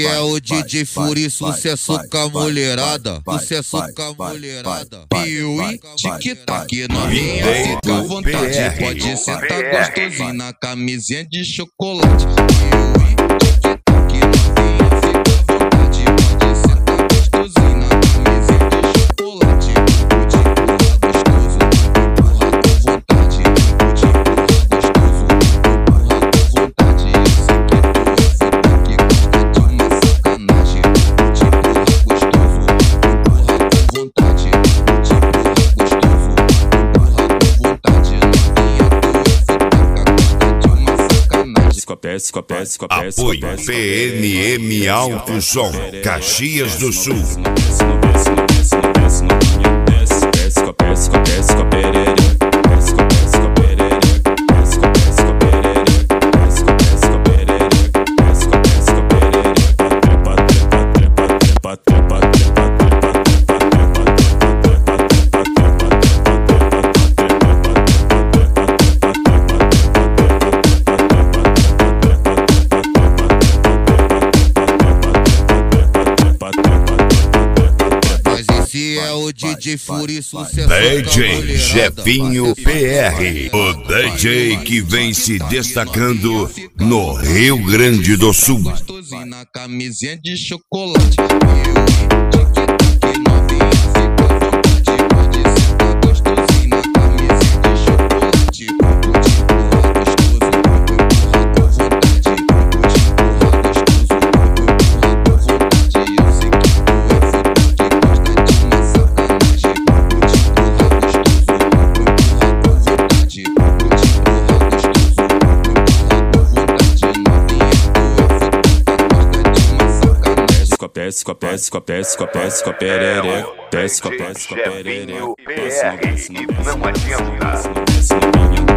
Esse é o DJ Fury, sucesso com a mulherada. Sucesso com a mulherada. Piuí, tic-tac, novinha, fica à vontade. Pode sentar gostosinho na camisinha de chocolate. Piuí, tic-tac, novinha, fica à vontade. Pode sentar gostosinho na camisinha de chocolate. Pode empurrar gostoso, empurrar com vontade. Pode empurrar gostoso, empurrar com vontade. Eu sei que tu é fita que gosta de uma sacanagem. Pode empurrar gostoso, empurrar com vontade. Pode empurrar gostoso, empurrar com vontade. Novinha, tu é fita que gosta de uma sacanagem. Apoio PNM Alto Som, Caxias do Sul. Esse é o DJ Fury, sucesso DJ Jefinho PR, o DJ que vem se destacando no Rio Grande do Sul. Gostosinho na camisinha de chocolate. Tic-tac, novinha, fica à vontade. Pode sentar gostosinho na camisinha de chocolate. Pode empurrar gostoso, empurrar com vontade. Pode empurrar gostoso, empurrar com vontade. Eu sei que tu é fita que gosta de uma sacanagem. Pode empurrar gostoso, empurrar com vontade. Pode empurrar gostoso, empurrar com vontade. Novinha, tu é fita que gosta de uma sacanagem. Jefinho PR, e não adianta.